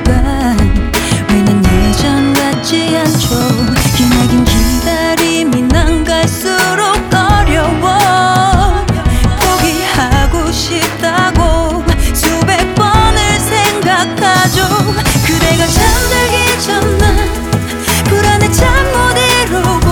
순간 왜 난 예전 같지 않죠. 기나긴 기다림이 난 갈수록 어려워. 포기하고 싶다고 수백 번을 생각하죠. 그대가 잠들기 전 난 불안해 잠 못 이루고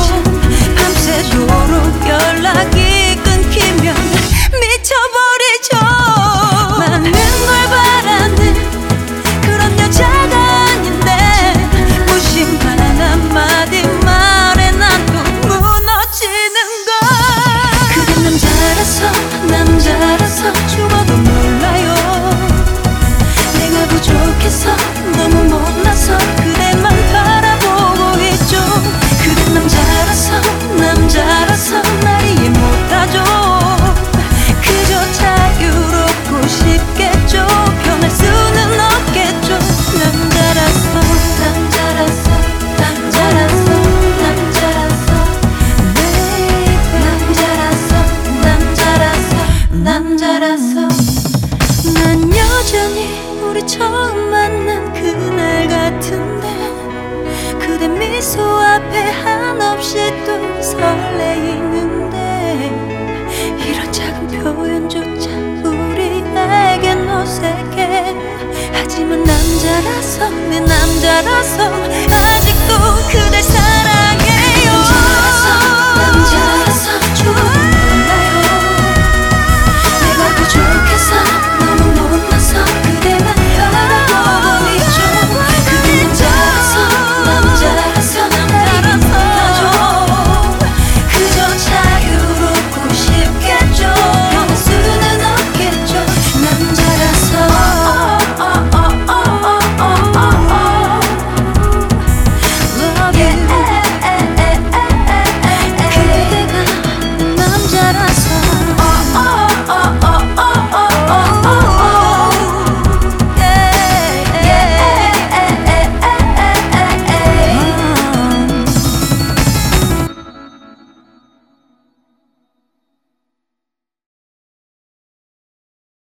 밤새도록 연락이 끊기면 미쳐버리죠. 많은 걸 바라는 그런 여자가 아닌데 무심한 한마디 말에 난 또 무너지는 걸. 그댄 남자라서 죽어도 몰라요. 내가 부족해서 너무 못나서 그대만 바라보고 있죠. 그댄 남자라서 날 이해 못하죠. 그저 자유롭고 싶겠죠. 변할 수는 없겠죠. 남자라서 난 여전히 우리 처음 만난 그날 같은데 그대 미소 앞에 한없이 또 설레이는데 이런 작은 표현조차 우리에겐 어색해. 하지만 남자라서 내 남자라서 아직도 그대